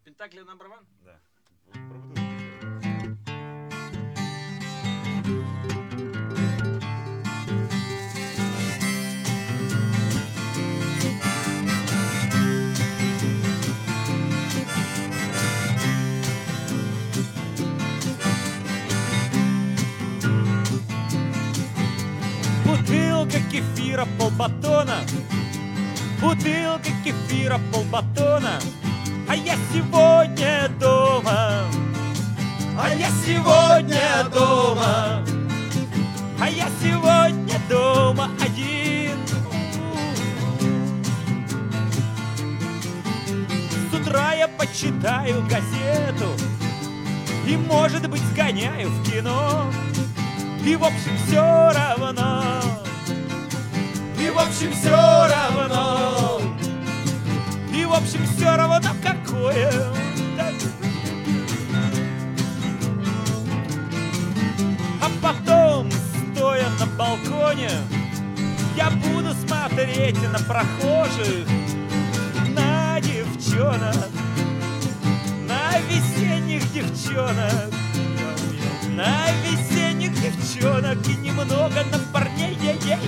Пентакли номер один? Да. Про бутылку. Бутылка кефира полбатона, бутылка кефира полбатона, а я сегодня дома, а я сегодня дома, а я сегодня дома один. С утра я почитаю газету и, может быть, сгоняю в кино. И в общем все равно, и в общем все равно, и в общем все равно какое. А потом, стоя на балконе, я буду смотреть на прохожих, на девчонок, на весенних девчонок, на весенних девчонок и немного на парней.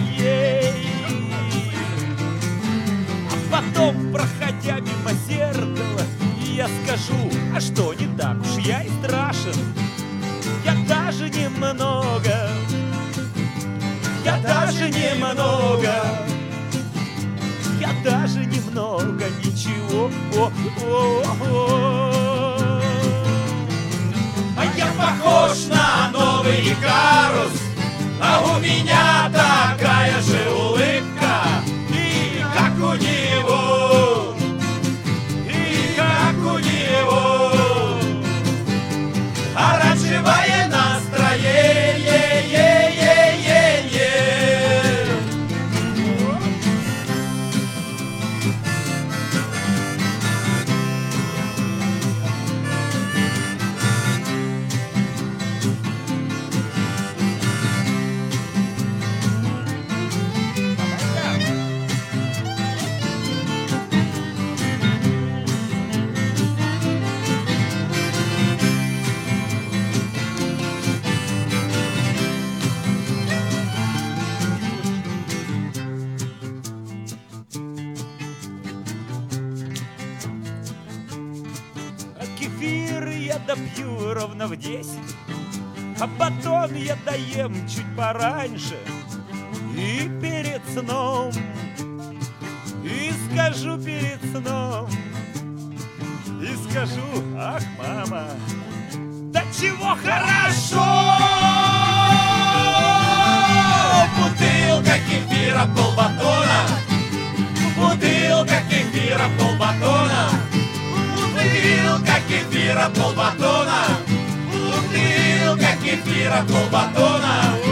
А потом, проходя мимо зеркала, я скажу: а что, не так уж я и страшен. Я даже немного, я даже немного, я даже немного ничего. А я похож на новый Икарус, а у меня такая же улыбка, и как у него, и как у него оранжевое настроение. Кефир я допью ровно в 10, а батон я доем чуть пораньше. И перед сном, и скажу перед сном, и скажу: ах, мама, да чего хорошо! Бутылка кефира полбатона, бутылка кефира полбатона, бутылка кефира полбатона, бутылка кефира полбатона.